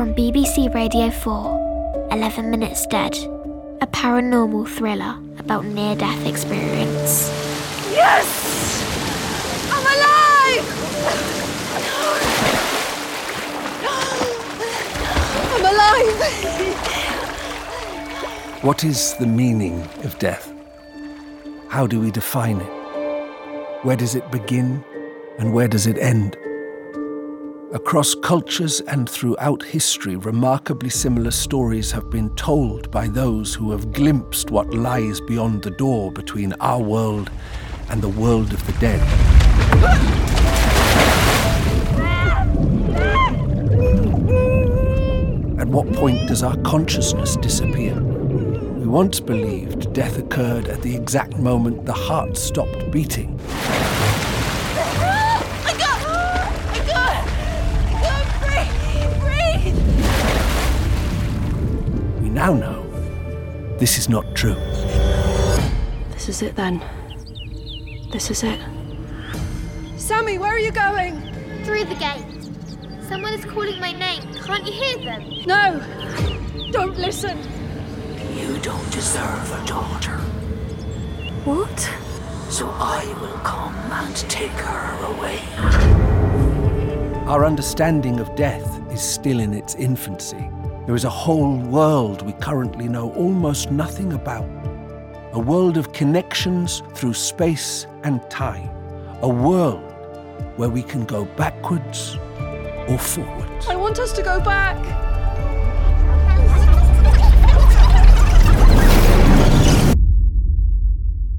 From BBC Radio 4, 11 Minutes Dead, a paranormal thriller about near-death experience. Yes! I'm alive! I'm alive! What is the meaning of death? How do we define it? Where does it begin and where does it end? Across cultures and throughout history, remarkably similar stories have been told by those who have glimpsed what lies beyond the door between our world and the world of the dead. At what point does our consciousness disappear? We once believed death occurred at the exact moment the heart stopped beating. Now know this is not true. This is it then. This is it. Sammy, where are you going? Through the gate. Someone is calling my name. Can't you hear them? No! Don't listen! You don't deserve a daughter. What? So I will come and take her away. Our understanding of death is still in its infancy. There is a whole world we currently know almost nothing about. A world of connections through space and time. A world where we can go backwards or forwards. I want us to go back!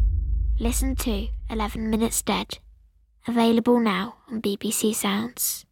Listen to 11 Minutes Dead. Available now on BBC Sounds.